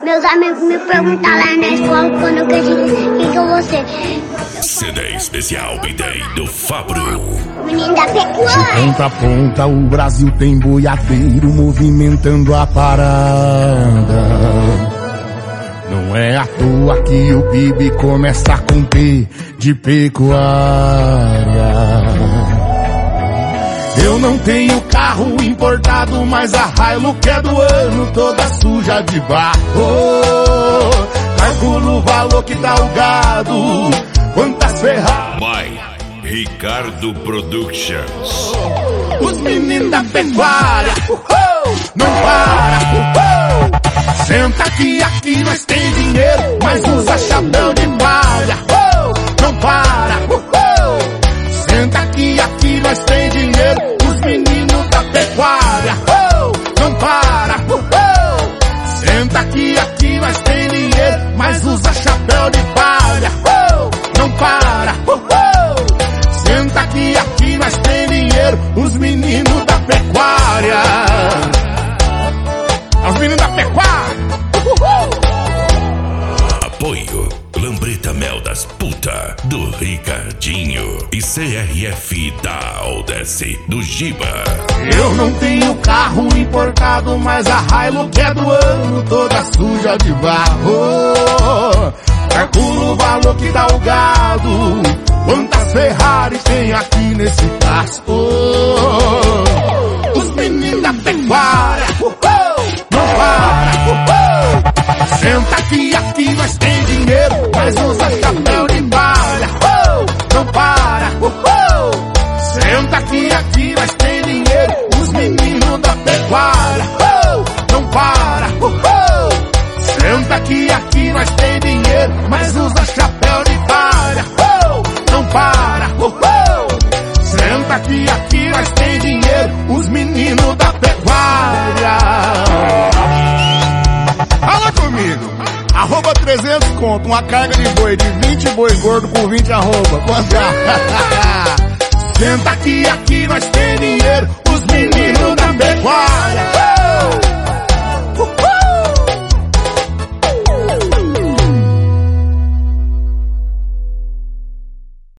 Meus amigos me perguntam lá na escola quando que eu vou ser. CD especial B-Day do Fabro. Menino da pecuária. De ponta a ponta o Brasil tem boiadeiro movimentando a parada. Não é à toa que o PIB começa com P de pecuária. Eu não tenho carro importado, mas a Hilux é do ano, toda suja de barro. Calculo o valor que dá o gado, quantas Ferrari. By Ricardo Productions. Os meninos da pecuária, não para, senta aqui nós tem dinheiro, mas usa chapéu de palha, não para, senta aqui nós tem dinheiro, os meninos da pecuária, não para, senta aqui nós tem dinheiro, mas usa chapéu de palha, não para, senta aqui nós tem dinheiro, os meninos da pecuária. Os meninos da pecuária. Apoio Lambreta Mel das Puta do Ricardinho e CRF da Aldece do Giba. Eu não tenho carro importado, mas a Hilux é do ano, toda suja de barro. Calculo o valor que dá o gado, quantas Ferrari tem aqui nesse casco. Os meninos da pecuária, não para, senta aqui nós tem dinheiro, mas usa chapéu de palha, não para, senta aqui nós tem dinheiro, os meninos da pecuária, não para, senta aqui nós tem dinheiro, mas usa chapéu de palha, não para, senta aqui nós tem dinheiro, os meninos da pecuária. Fala comigo, arroba 300 conto, uma carga de boi de 20 boi gordo com 20 arroba, quanto é? Senta aqui nós tem dinheiro, os meninos da pecuária.